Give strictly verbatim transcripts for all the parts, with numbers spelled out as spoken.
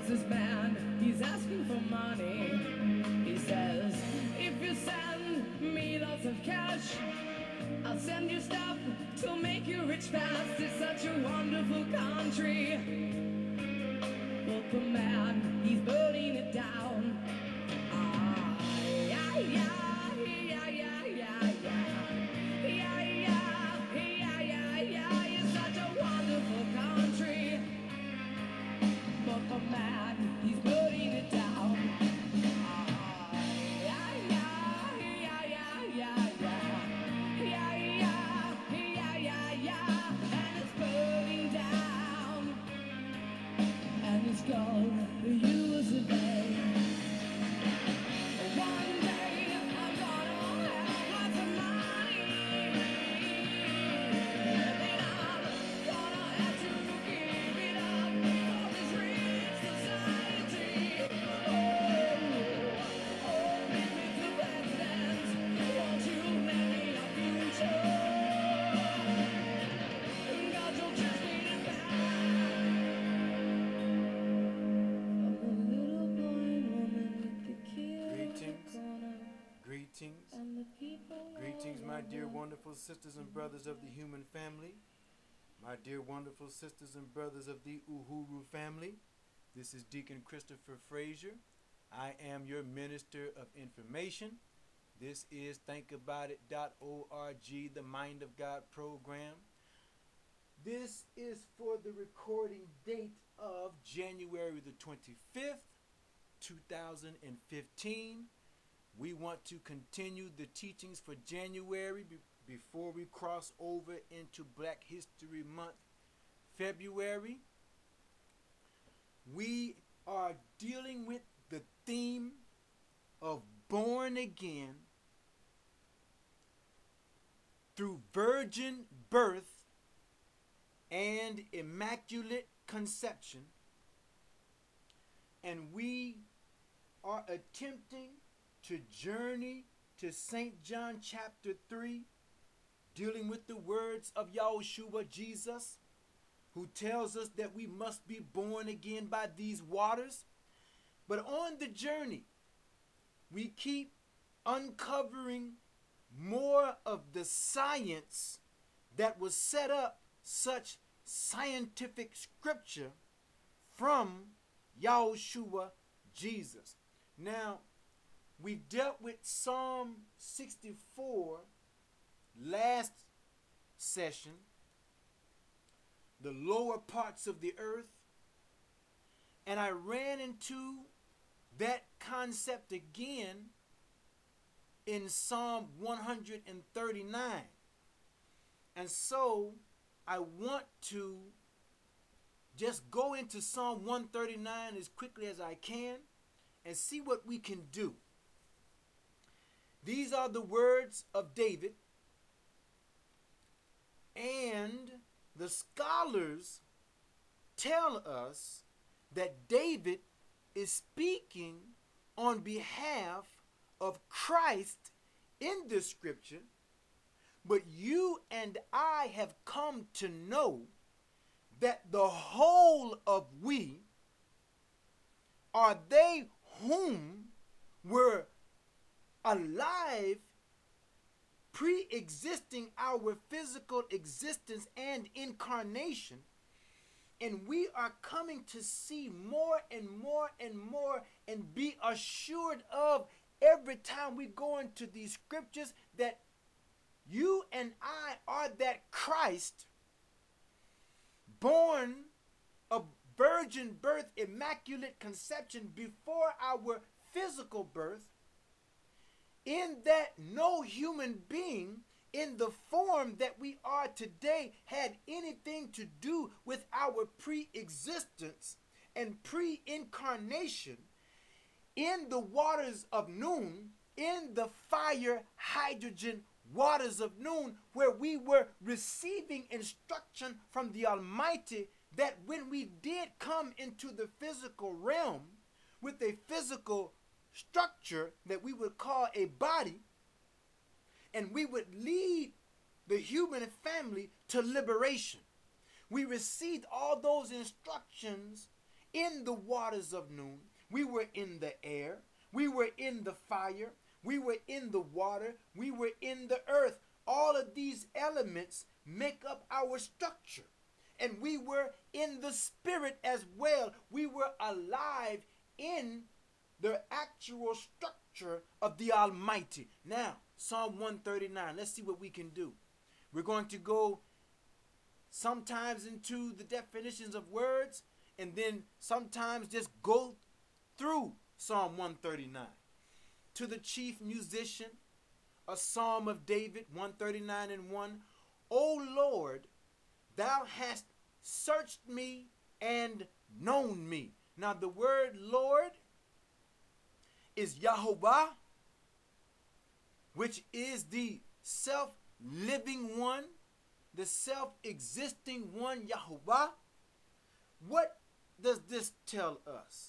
This man, he's asking for money. He says, if you send me lots of cash, I'll send you stuff to make you rich fast. It's such a wonderful country. But the man, he's burning it down. Ah, yeah, yeah, yeah, yeah, yeah, yeah. Yeah, yeah, yeah, yeah, yeah. It's such a wonderful country. But the man, he's burning it down. Ah, yeah, yeah, yeah, yeah, yeah, yeah. Yeah, yeah, yeah, yeah, yeah. And it's burning down. And it's called the U S A. One day I'm gonna have lots of money. Then I'm gonna have to give it up for this rich society. Oh, oh, Mister President, won't you let me a future? God, you'll just need it back. From the little boy and woman with the kid in Greetings. the corner, Greetings. and the people Greetings, all my dear over. wonderful sisters and brothers of the human family. My dear wonderful sisters and brothers of the Uhuru family. This is Deacon Christopher Frazier. I am your minister of information. This is think about it dot org, the Mind of God program. This is for the recording date of January the twenty-fifth, two thousand fifteen. We want to continue the teachings for January be- before we cross over into Black History Month, February. We are dealing with the theme of born again through virgin birth and immaculate conception. And we are attempting to journey to Saint John chapter three, dealing with the words of Yahushua Jesus, who tells us that we must be born again by these waters. But on the journey, we keep uncovering more of the science that was set up such scientific scripture from Yahushua Jesus. Now, we dealt with Psalm sixty-four last session, the lower parts of the earth, and I ran into that concept again in Psalm one thirty-nine. And so I want to just go into Psalm one thirty-nine as quickly as I can and see what we can do. These are the words of David, and the scholars tell us that David is speaking on behalf of Christ in this scripture, but you and I have come to know that the whole of we are they whom were alive, pre-existing our physical existence and incarnation, and we are coming to see more and more and more and be assured of every time we go into these scriptures that you and I are that Christ, born of virgin birth, immaculate conception before our physical birth, in that no human being in the form that we are today had anything to do with our pre-existence and pre-incarnation in the waters of noon, in the fire hydrogen waters of noon, where we were receiving instruction from the Almighty that when we did come into the physical realm with a physical structure that we would call a body, and we would lead the human family to liberation. We received all those instructions in the waters of noon. We were in the air. We were in the fire. We were in the water. We were in the earth. All of these elements make up our structure. And we were in the spirit as well. We were alive in the actual structure of the Almighty. Now, Psalm one thirty-nine. Let's see what we can do. We're going to go sometimes into the definitions of words and then sometimes just go through Psalm one thirty-nine. To the chief musician, a psalm of David, one thirty-nine and one. O Lord, thou hast searched me and known me. Now the word Lord is Yahovah, which is the self-living one, the self-existing one, Yahovah. What does this tell us?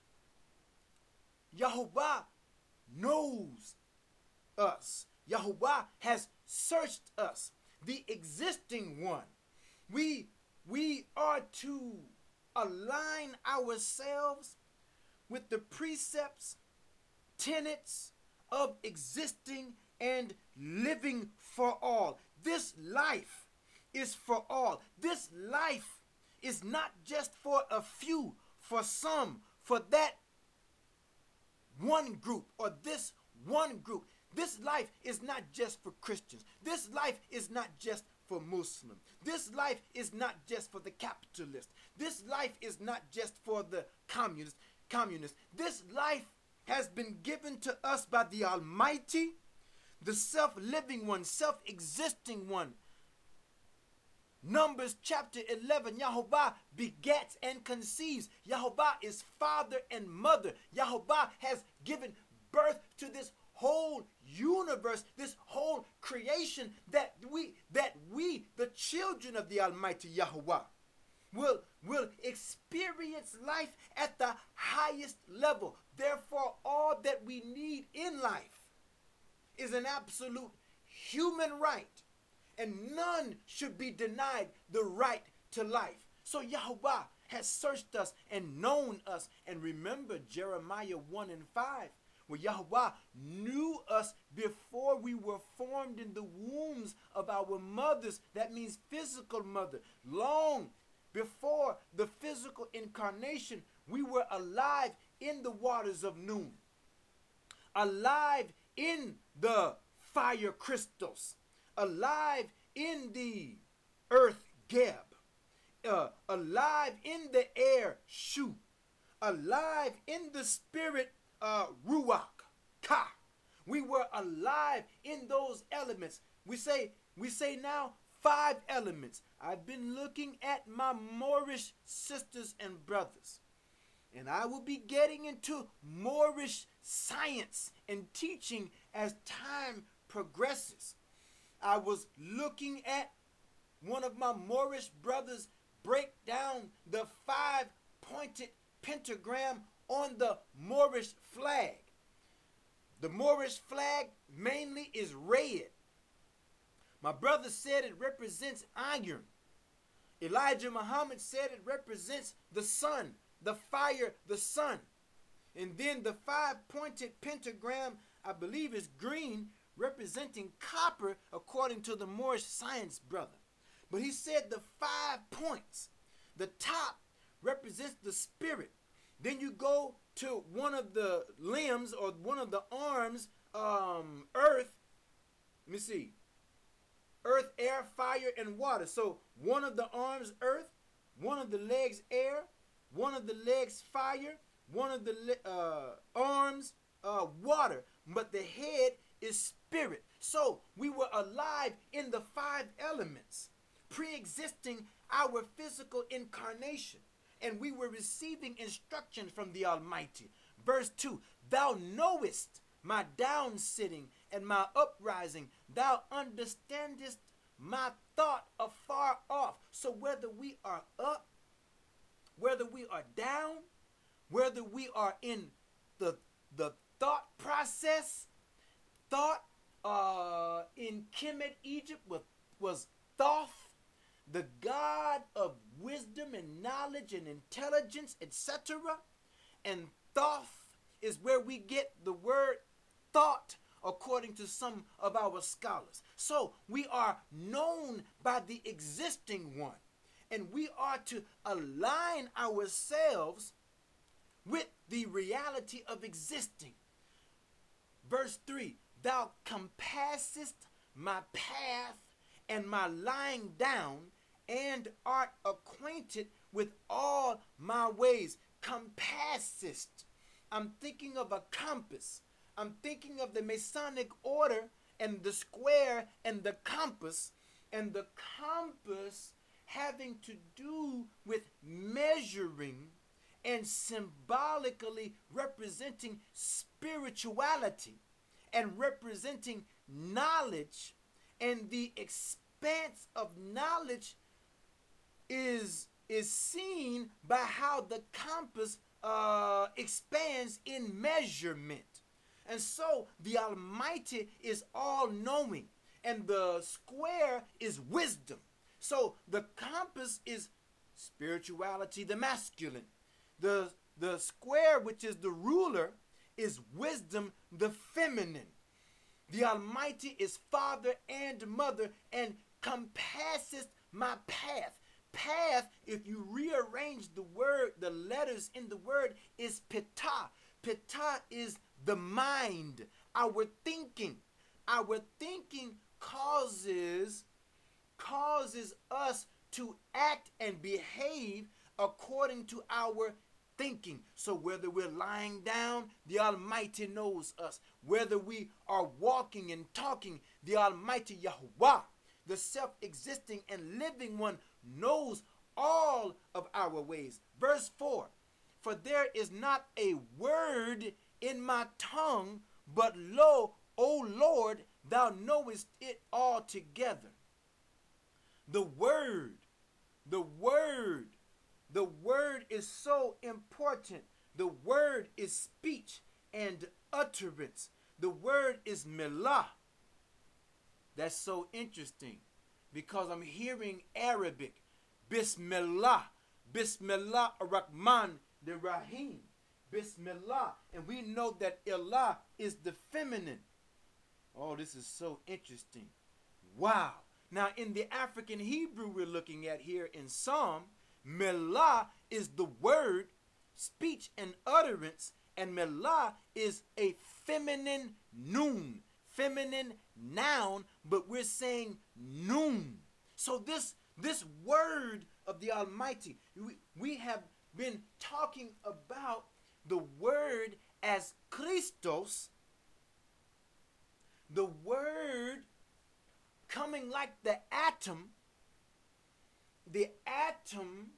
Yahovah knows us. Yahovah has searched us, the existing one. We, we are to align ourselves with the precepts, tenets of existing and living for all. This life is for all. This life is not just for a few, for some, for that one group or this one group. This life is not just for Christians. This life is not just for Muslims. This life is not just for the capitalists. This life is not just for the communists. Communists. This life has been given to us by the Almighty, the self-living one, self-existing one. Numbers chapter eleven, Yahovah begets and conceives. Yahovah is father and mother. Yahovah has given birth to this whole universe, this whole creation that we, that we, the children of the Almighty Yahovah, will, will experience life at the highest level. Therefore, all that we need in life is an absolute human right. And none should be denied the right to life. So Yahovah has searched us and known us. And remember Jeremiah one and five, where Yahovah knew us before we were formed in the wombs of our mothers. That means physical mother. Long before the physical incarnation, we were alive in the waters of noon, alive in the fire crystals, alive in the earth Geb, uh, alive in the air Shu, alive in the spirit uh, Ruach Ka. We were alive in those elements. We say, we say now five elements. I've been looking at my Moorish sisters and brothers, and I will be getting into Moorish science and teaching as time progresses. I was looking at one of my Moorish brothers break down the five-pointed pentagram on the Moorish flag. The Moorish flag mainly is red. My brother said it represents iron. Elijah Muhammad said it represents the sun, the fire, the sun. And then the five-pointed pentagram, I believe, is green, representing copper, according to the Moorish science brother. But he said the five points. The top represents the spirit. Then you go to one of the limbs or one of the arms, um, earth. Let me see. Earth, air, fire, and water. So one of the arms, earth. One of the legs, air. One of the legs, fire. One of the uh, arms, uh, water. But the head is spirit. So we were alive in the five elements, pre-existing our physical incarnation. And we were receiving instruction from the Almighty. Verse two, thou knowest my down sitting and my uprising. Thou understandest my thought afar off. So whether we are up, whether we are down, whether we are in the, the thought process, thought uh, in Kemet, Egypt was, was Thoth. the God of wisdom and knowledge and intelligence, et cetera. And thoth is where we get the word thought, according to some of our scholars. So we are known by the existing one, and we are to align ourselves with the reality of existing. Verse three, thou compassest my path and my lying down, and art acquainted with all my ways. Compassest. I'm thinking of a compass. I'm thinking of the Masonic order and the square and the compass, and the compass having to do with measuring and symbolically representing spirituality and representing knowledge, and the expanse of knowledge is is seen by how the compass uh, expands in measurement. And so the Almighty is all-knowing, and the square is wisdom. So the compass is spirituality, the masculine. The, the square, which is the ruler, is wisdom, the feminine. The Almighty is Father and Mother, and compasseth my path. Path, if you rearrange the word, the letters in the word, is pita. Pita is the mind, our thinking. Our thinking causes, causes us to act and behave according to our thinking. So whether we're lying down, the Almighty knows us. Whether we are walking and talking, the Almighty Yahuwah, the self-existing and living one, knows all of our ways. Verse four, for there is not a word in my tongue, but lo, O Lord, thou knowest it altogether. The word, the word, the word is so important. The word is speech and utterance. The word is milah. That's so interesting, because I'm hearing Arabic. Bismillah. Bismillah ar-Rahman ar-Rahim. Bismillah. And we know that Allah is the feminine. Oh, this is so interesting. Wow. Now, in the African Hebrew we're looking at here in Psalm, Milah is the word, speech and utterance, and Milah is a feminine noon, feminine noun, but we're saying noon. So this, this word of the Almighty, we, we have been talking about the word as Christos, the word coming like the atom, the atom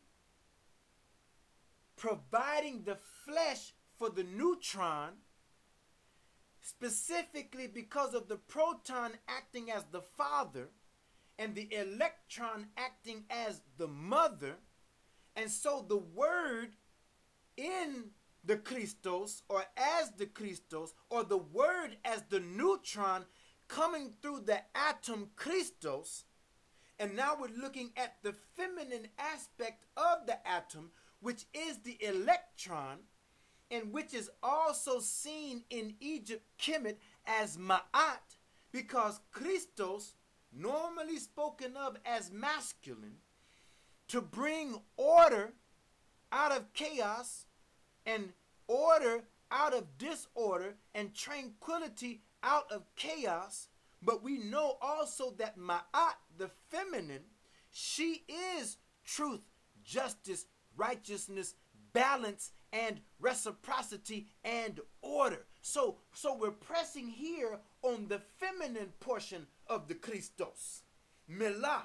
providing the flesh for the neutron, specifically because of the proton acting as the father and the electron acting as the mother. And so the word in the Christos, or as the Christos, or the word as the neutron coming through the atom Christos. And now we're looking at the feminine aspect of the atom, which is the electron, and which is also seen in Egypt Kemet as Ma'at, because Christos, normally spoken of as masculine, to bring order out of chaos and order out of disorder and tranquility out of chaos. But we know also that Ma'at, the feminine, she is truth, justice, righteousness, balance, and reciprocity and order. So, so we're pressing here on the feminine portion of the Christos. Milah.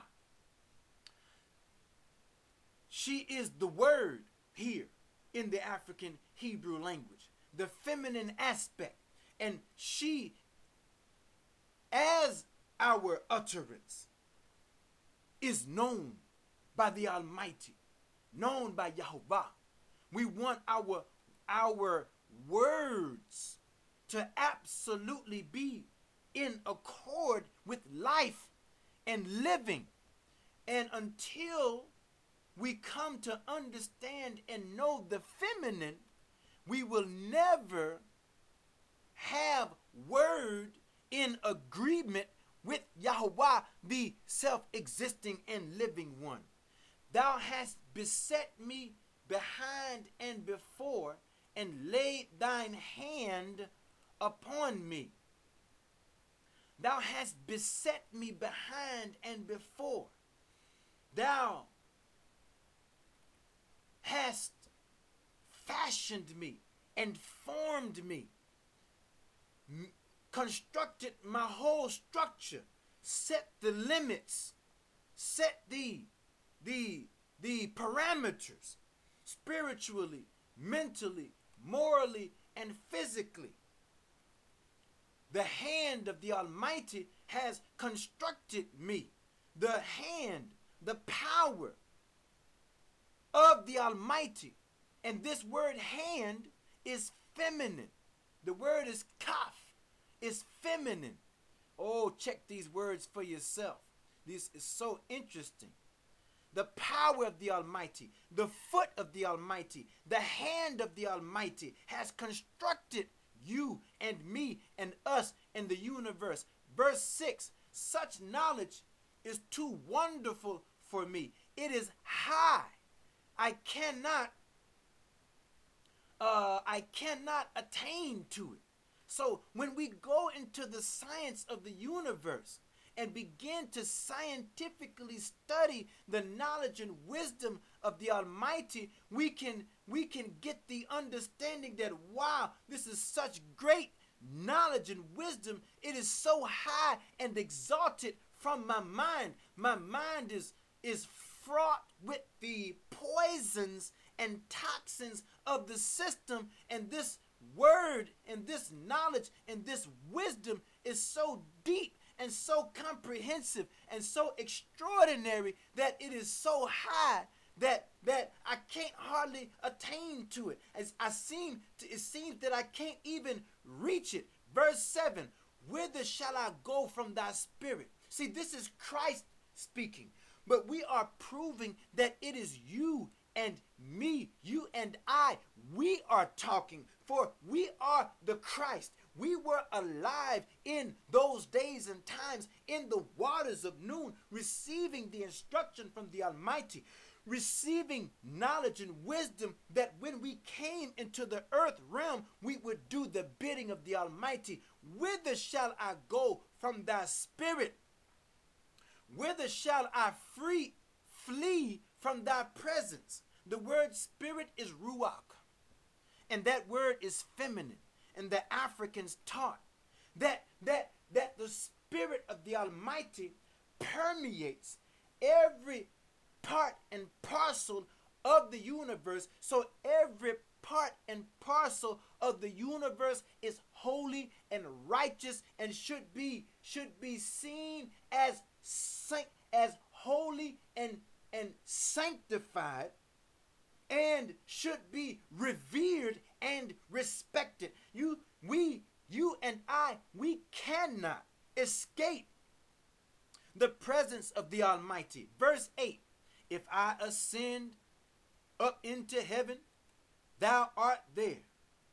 She is the word here in the African Hebrew language, the feminine aspect. And she, as our utterance, is known by the Almighty, known by Yahuwah. We want our, our words to absolutely be in accord with life and living. And until we come to understand and know the feminine, we will never have word in agreement with Yahweh, the self-existing and living one. Thou hast beset me behind and before, and laid thine hand upon me. Thou hast beset me behind and before. Thou hast fashioned me and formed me, m- constructed my whole structure, set the limits, set the, the, the parameters, spiritually, mentally, morally, and physically. The hand of the Almighty has constructed me. The hand, the power of the Almighty. And this word hand is feminine. The word is kaf, is feminine. Oh, check these words for yourself. This is so interesting. The power of the Almighty, the foot of the Almighty, the hand of the Almighty has constructed you and me and us in the universe. Verse six, such knowledge is too wonderful for me. It is high. I cannot, uh, I cannot attain to it. So when we go into the science of the universe and begin to scientifically study the knowledge and wisdom of the Almighty, we can we can get the understanding that, wow, this is such great knowledge and wisdom. It is so high and exalted from my mind. My mind is is fraught with the poisons and toxins of the system, and this word and this knowledge and this wisdom is so deep and so comprehensive and so extraordinary that it is so high that that I can't hardly attain to it. As I seem to, it seems that I can't even reach it. Verse seven, whither shall I go from thy spirit? See, this is Christ speaking, but we are proving that it is you and me, you and I. We are talking, for we are the Christ. We were alive in those days and times in the waters of noon, receiving the instruction from the Almighty, receiving knowledge and wisdom that when we came into the earth realm, we would do the bidding of the Almighty. Whither shall I go from thy spirit? Whither shall I free, flee from thy presence? The word spirit is ruach, and that word is feminine. And the Africans taught that that that the spirit of the Almighty permeates every part and parcel of the universe. So every part and parcel of the universe is holy and righteous and should be should be seen as sanct, as holy and and sanctified, and should be revered and respected. You, we, you and I, we cannot escape the presence of the Almighty. Verse eight, if I ascend up into heaven, thou art there.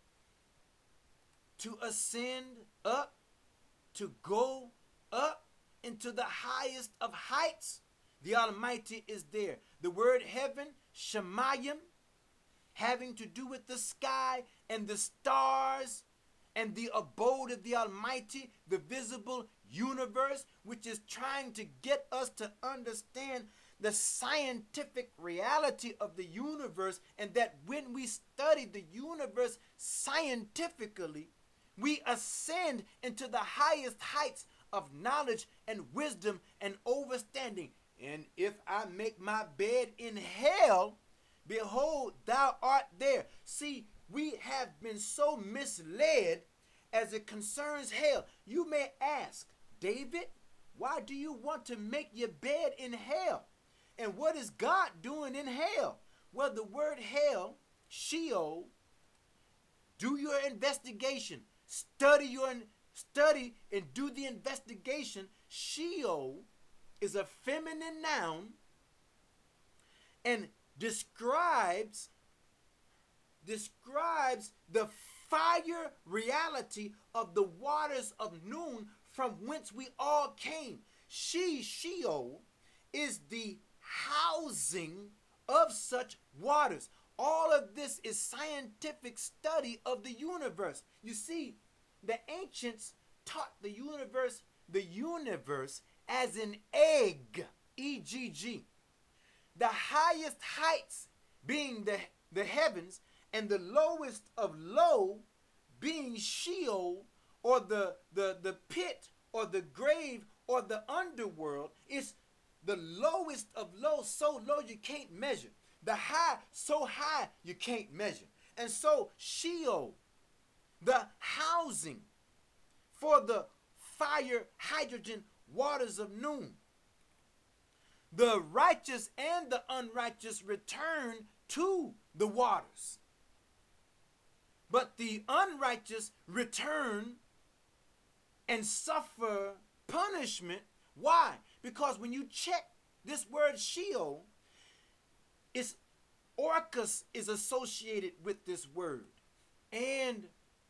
To ascend up, to go up into the highest of heights, the Almighty is there. The word heaven, Shemayim, having to do with the sky and the stars and the abode of the Almighty, the visible universe, which is trying to get us to understand the scientific reality of the universe, and that when we study the universe scientifically, we ascend into the highest heights of knowledge and wisdom and understanding. And if I make my bed in hell, behold, thou art there. See, we have been so misled as it concerns hell. You may ask, David, why do you want to make your bed in hell? And what is God doing in hell? Well, the word hell, Sheol, do your investigation. Study your study and do the investigation. Sheol is a feminine noun and describes describes the fire reality of the waters of Nun from whence we all came. She, Sheol, is the housing of such waters. All of this is scientific study of the universe. You see, the ancients taught the universe, the universe as an egg, E G G. The highest heights being the, the heavens, and the lowest of low being Sheol, or the, the, the pit, or the grave, or the underworld. It's the lowest of low, so low you can't measure. The high, so high you can't measure. And so Sheol, the housing for the fire, hydrogen, waters of Nun. The righteous and the unrighteous return to the waters. But the unrighteous return and suffer punishment. Why? Because when you check this word Sheol, it's Orcus is associated with this word. And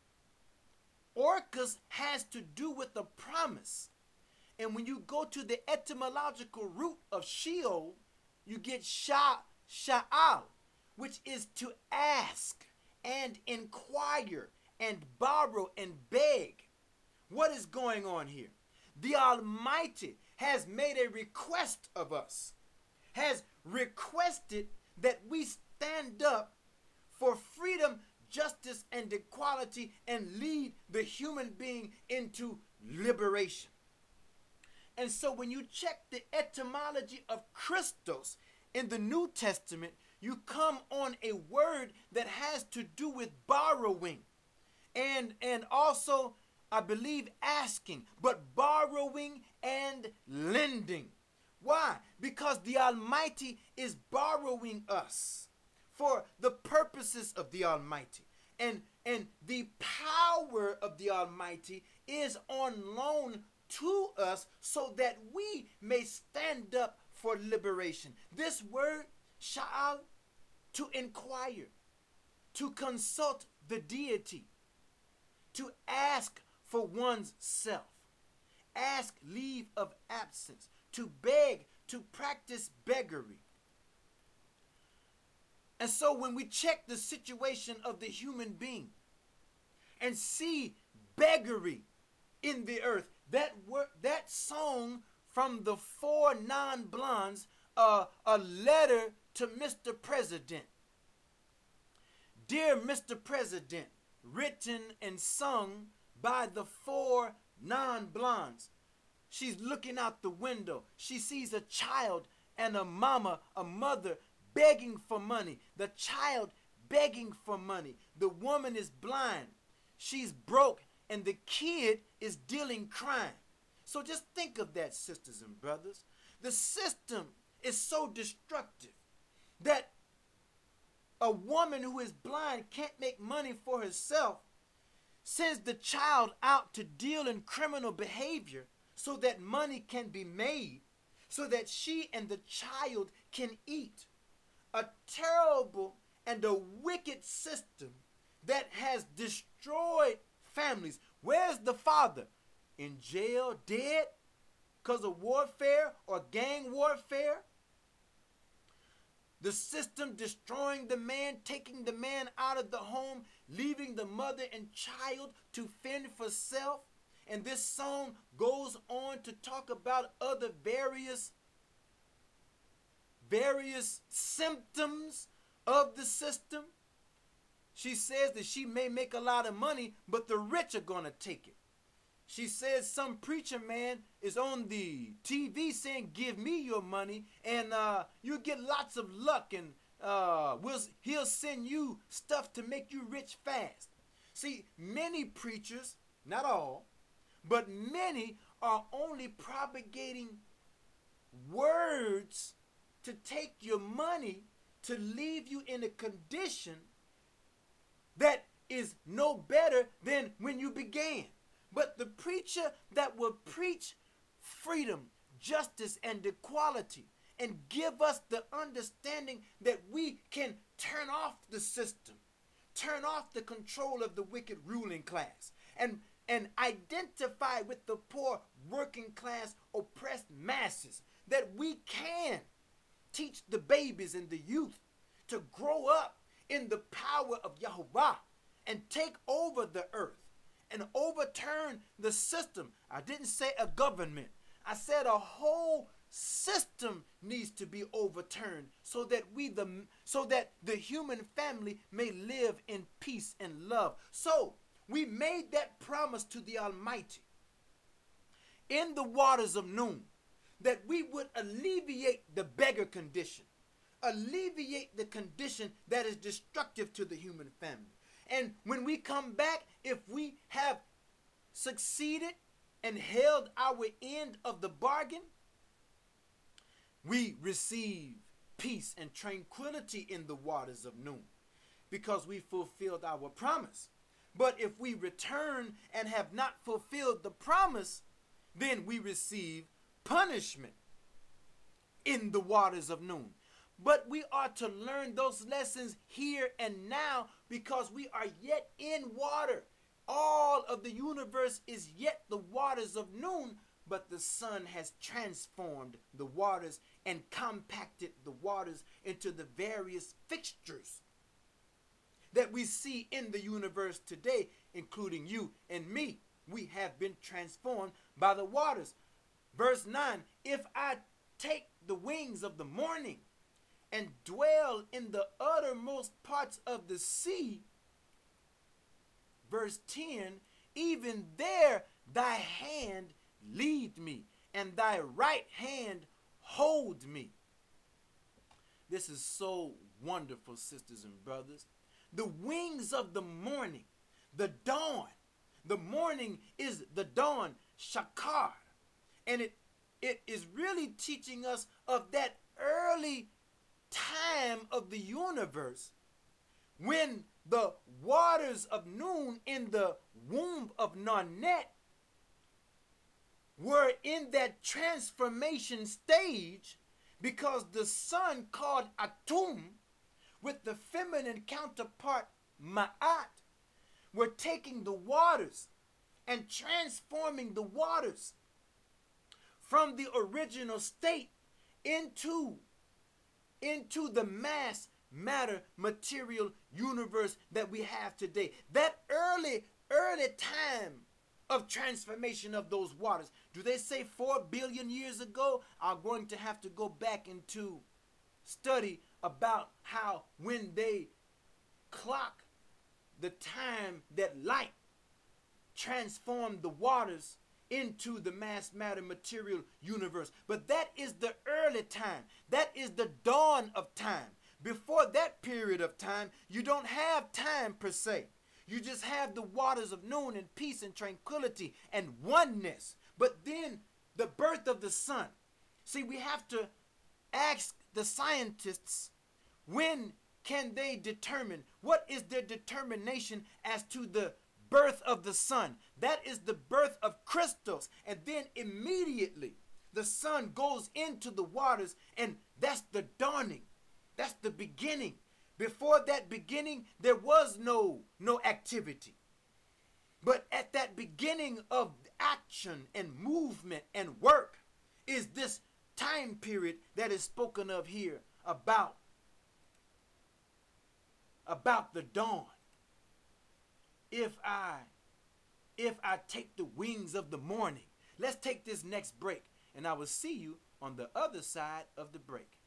Orcus has to do with the promise. And when you go to the etymological root of Sheol, you get sha, sha'al, which is to ask and inquire and borrow and beg. What is going on here? The Almighty has made a request of us, has requested that we stand up for freedom, justice, and equality and lead the human being into liberation. And so when you check the etymology of Christos in the New Testament, you come on a word that has to do with borrowing and, and also, I believe, asking, but borrowing and lending. Why? Because the Almighty is borrowing us for the purposes of the Almighty. And, and the power of the Almighty is on loan to us so that we may stand up for liberation. This word, sha'al, to inquire, to consult the deity, to ask for one's self, ask leave of absence, to beg, to practice beggary. And so when we check the situation of the human being and see beggary in the earth, that word, that song from the four non-blondes, uh, a letter to Mister President. Dear Mister President, written and sung by the four non-blondes. She's looking out the window. She sees a child and a mama, a mother, begging for money. The child begging for money. The woman is blind. She's broke, and the kid is dealing crime. So just think of that, sisters and brothers. The system is so destructive that a woman who is blind can't make money for herself, sends the child out to deal in criminal behavior so that money can be made, so that she and the child can eat. A terrible and a wicked system that has destroyed families. Where's the father? In jail, dead, because of warfare or gang warfare? The system destroying the man, taking the man out of the home, leaving the mother and child to fend for self. And this song goes on to talk about other various, various symptoms of the system. She says that she may make a lot of money, but the rich are going to take it. She says some preacher man is on the T V saying, give me your money, and uh, you'll get lots of luck, and uh, we'll, he'll send you stuff to make you rich fast. See, many preachers, not all, but many are only propagating words to take your money, to leave you in a condition that is no better than when you began. But the preacher that will preach freedom, justice, and equality, and give us the understanding that we can turn off the system, turn off the control of the wicked ruling class, and, and identify with the poor working class oppressed masses, that we can teach the babies and the youth to grow up in the power of Yahuwah and take over the earth and overturn the system. I didn't say a government. I said a whole system needs to be overturned so that we the so that the human family may live in peace and love. So we made that promise to the Almighty in the waters of Noon, that we would alleviate the beggar condition, alleviate the condition that is destructive to the human family. And when we come back, if we have succeeded and held our end of the bargain, we receive peace and tranquility in the waters of Noon because we fulfilled our promise. But if we return and have not fulfilled the promise, then we receive punishment in the waters of Noon. But we are to learn those lessons here and now because we are yet in water. All of the universe is yet the waters of Noon, but the sun has transformed the waters and compacted the waters into the various fixtures that we see in the universe today, including you and me. We have been transformed by the waters. Verse nine, if I take the wings of the morning and dwell in the uttermost parts of the sea, verse ten, even there thy hand lead me, and thy right hand hold me. This is so wonderful, sisters and brothers. The wings of the morning, the dawn. The morning is the dawn, Shakar. And it, it is really teaching us of that early time of the universe when the waters of Noon in the womb of Narnet were in that transformation stage, because the sun called Atum with the feminine counterpart Ma'at were taking the waters and transforming the waters from the original state into, into the mass matter material universe that we have today. That early, early time of transformation of those waters. Do they say four billion years ago? I'm going to have to go back into study about how when they clock the time that light transformed the waters into the mass matter material universe. But that is the early time. That is the dawn of time. Before that period of time, you don't have time per se. You just have the waters of Noon and peace and tranquility and oneness. But then the birth of the sun. See, we have to ask the scientists, when can they determine, what is their determination as to the birth of the sun? That is the birth of crystals. And then immediately the sun goes into the waters, and that's the dawning. That's the beginning. Before that beginning, there was no, no activity. But at that beginning of action and movement and work is this time period that is spoken of here about, about the dawn. If I, if I take the wings of the morning. Let's take this next break, and I will see you on the other side of the break.